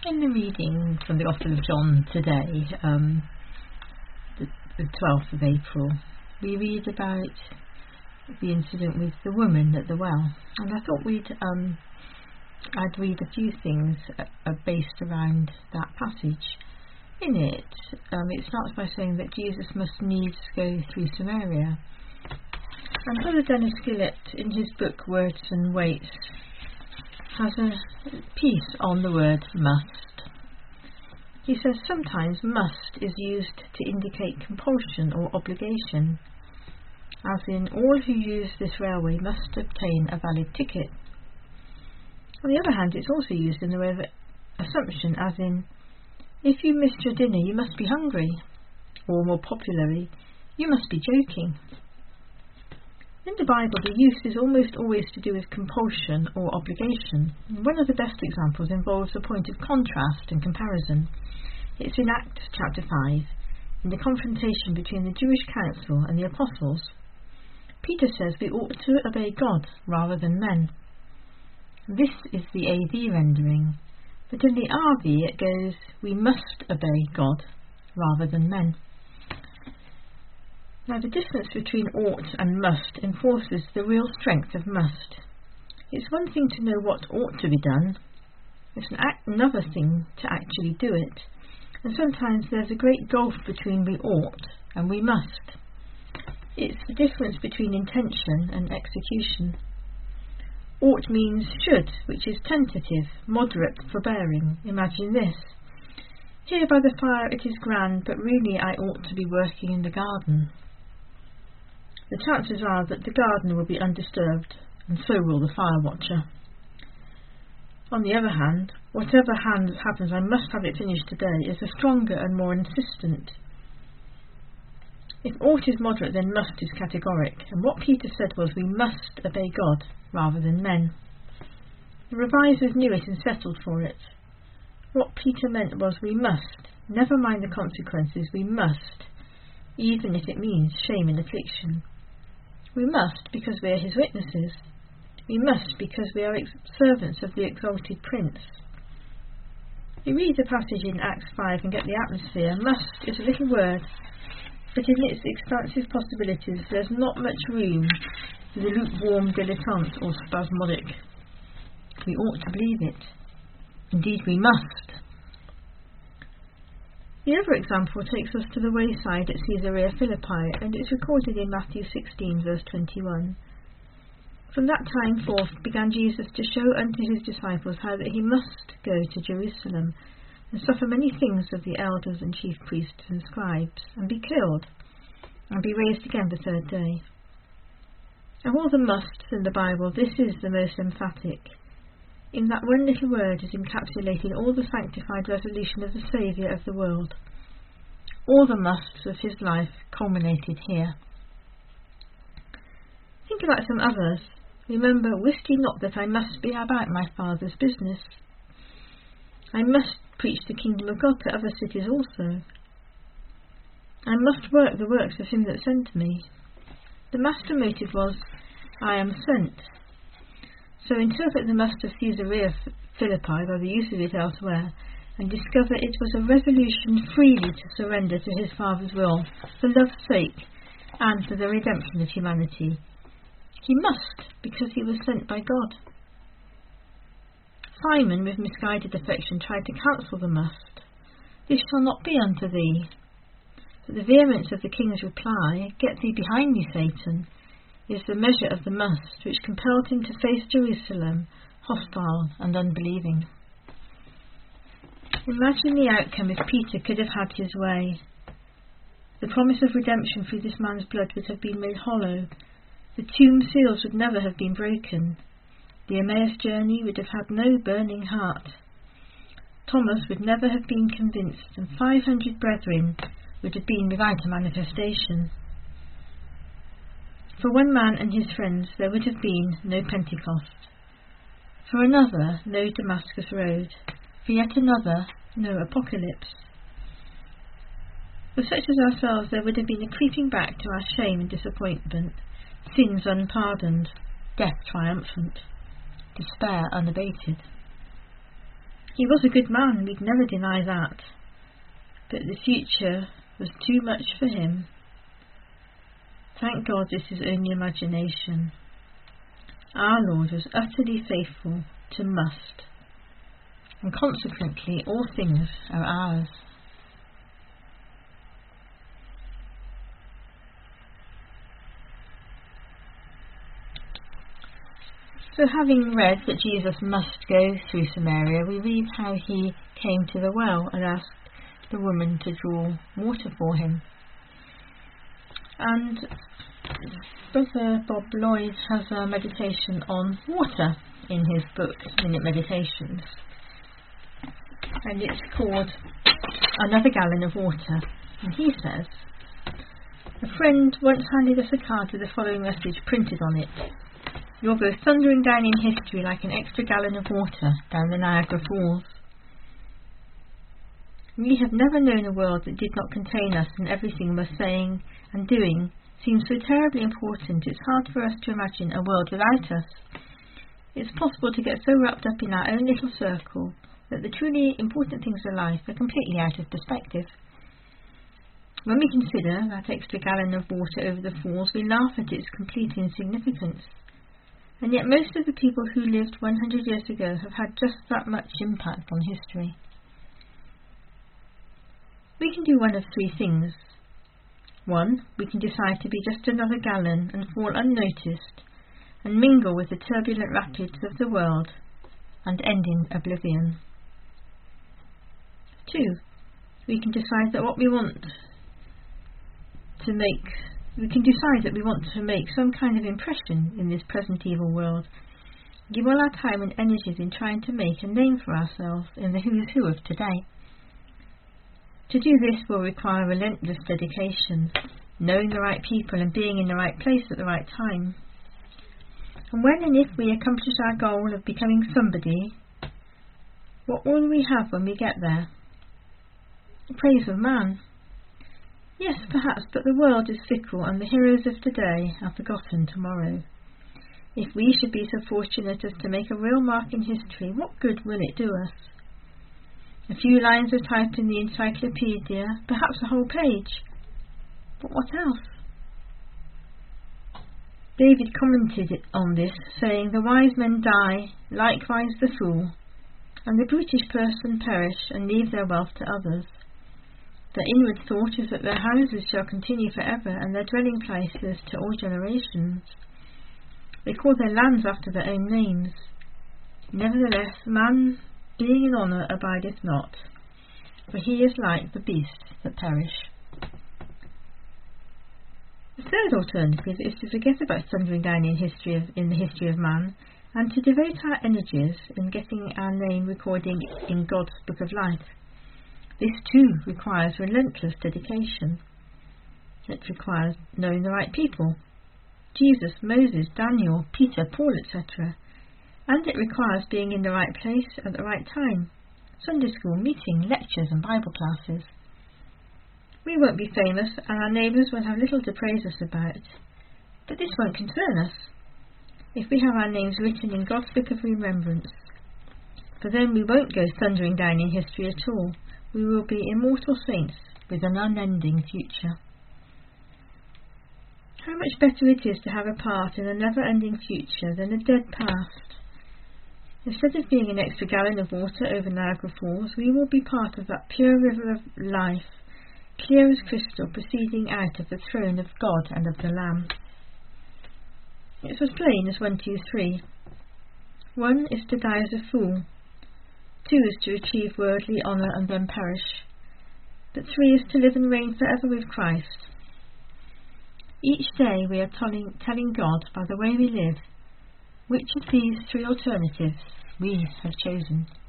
In the reading from the Gospel of John today, the 12th of April, we read about the incident with the woman at the well, and I thought I'd read a few things based around that passage. In it, it starts by saying that Jesus must needs go through Samaria. And Brother Dennis Gillett, in his book Words and Weights, has a piece on the word must. He says sometimes must is used to indicate compulsion or obligation, as in all who use this railway must obtain a valid ticket. On the other hand, it's also used in the way of assumption, as in, if you missed your dinner you must be hungry, or more popularly, you must be joking. In the Bible, the use is almost always to do with compulsion or obligation. One of the best examples involves a point of contrast and comparison. It's in Acts chapter 5, in the confrontation between the Jewish council and the apostles. Peter says we ought to obey God rather than men. This is the AV rendering, but in the RV it goes, we must obey God rather than men. Now, the difference between ought and must enforces the real strength of must. It's one thing to know what ought to be done, it's another thing to actually do it, and sometimes there's a great gulf between we ought and we must. It's the difference between intention and execution. Ought means should, which is tentative, moderate, forbearing. Imagine this. Here by the fire it is grand, but really I ought to be working in the garden. The chances are that the garden will be undisturbed, and so will the fire watcher. On the other hand, whatever happens, I must have it finished today, is a stronger and more insistent. If ought is moderate, then must is categoric, and what Peter said was we must obey God rather than men. The revisers knew it and settled for it. What Peter meant was we must, never mind the consequences, we must, even if it means shame and affliction. We must because we are his witnesses. We must because we are servants of the exalted Prince. You read the passage in Acts 5 and get the atmosphere. Must is a little word, but in its expansive possibilities there's not much room for the lukewarm, dilettante or spasmodic. We ought to believe it. Indeed we must. The other example takes us to the wayside at Caesarea Philippi, and it's recorded in Matthew 16 verse 21. From that time forth began Jesus to show unto his disciples how that he must go to Jerusalem, and suffer many things of the elders and chief priests and scribes, and be killed, and be raised again the third day. Of all the musts in the Bible, this is the most emphatic. In that one little word is encapsulated all the sanctified resolution of the Saviour of the world. All the musts of his life culminated here. Think about some others. Remember, wist ye not that I must be about my Father's business? I must preach the kingdom of God to other cities also. I must work the works of him that sent me. The master motive was, I am sent. So interpret the must of Caesarea Philippi by the use of it elsewhere, and discover it was a resolution freely to surrender to his Father's will, for love's sake, and for the redemption of humanity. He must, because he was sent by God. Simon, with misguided affection, tried to cancel the must. This shall not be unto thee. But the vehemence of the king's reply, get thee behind me, Satan, is the measure of the must which compelled him to face Jerusalem, hostile and unbelieving. Imagine the outcome if Peter could have had his way. The promise of redemption through this man's blood would have been made hollow. The tomb seals would never have been broken. The Emmaus journey would have had no burning heart. Thomas would never have been convinced, and 500 brethren would have been without a manifestation. For one man and his friends there would have been no Pentecost. For another, no Damascus Road. For yet another, no Apocalypse. For such as ourselves there would have been a creeping back to our shame and disappointment, sins unpardoned, death triumphant, despair unabated. He was a good man, we'd never deny that. But the future was too much for him. Thank God this is only imagination. Our Lord was utterly faithful to must, and consequently all things are ours. So having read that Jesus must go through Samaria, we read how he came to the well and asked the woman to draw water for him. And Brother Bob Lloyd has a meditation on water in his book, Minute Meditations. And it's called Another Gallon of Water. And he says, a friend once handed us a card with the following message printed on it. You'll go thundering down in history like an extra gallon of water down the Niagara Falls. We have never known a world that did not contain us, and everything we're saying and doing seems so terribly important it's hard for us to imagine a world without us. It's possible to get so wrapped up in our own little circle that the truly important things of life are completely out of perspective. When we consider that extra gallon of water over the falls, we laugh at its complete insignificance. And yet most of the people who lived 100 years ago have had just that much impact on history. We can do one of three things. 1. We can decide to be just another gallon and fall unnoticed and mingle with the turbulent rapids of the world and end in oblivion. 2. We can decide that we want to make some kind of impression in this present evil world. Give all our time and energies in trying to make a name for ourselves in the who's who of today. To do this will require relentless dedication, knowing the right people and being in the right place at the right time. And when and if we accomplish our goal of becoming somebody, what will we have when we get there? The praise of man. Yes, perhaps, but the world is fickle and the heroes of today are forgotten tomorrow. If we should be so fortunate as to make a real mark in history, what good will it do us? A few lines of type in the encyclopedia, perhaps a whole page. But what else? David commented on this, saying, the wise men die, likewise the fool, and the brutish person perish and leave their wealth to others. Their inward thought is that their houses shall continue forever, and their dwelling places to all generations. They call their lands after their own names. Nevertheless, man being in honour abideth not, for he is like the beasts that perish. The third alternative is to forget about thundering down in the history of man, and to devote our energies in getting our name recorded in God's Book of Life. This too requires relentless dedication. It requires knowing the right people, Jesus, Moses, Daniel, Peter, Paul, etc. And it requires being in the right place at the right time. Sunday school, meeting, lectures and Bible classes. We won't be famous and our neighbours will have little to praise us about. But this won't concern us if we have our names written in God's Book of Remembrance. For then we won't go thundering down in history at all. We will be immortal saints with an unending future. How much better it is to have a part in a never-ending future than a dead past. Instead of being an extra gallon of water over Niagara Falls, we will be part of that pure river of life, clear as crystal, proceeding out of the throne of God and of the Lamb. It's as plain as 1, 2, 3. 1 is to die as a fool. 2 is to achieve worldly honour and then perish. But 3 is to live and reign forever with Christ. Each day we are telling God by the way we live which of these 3 alternatives we have chosen.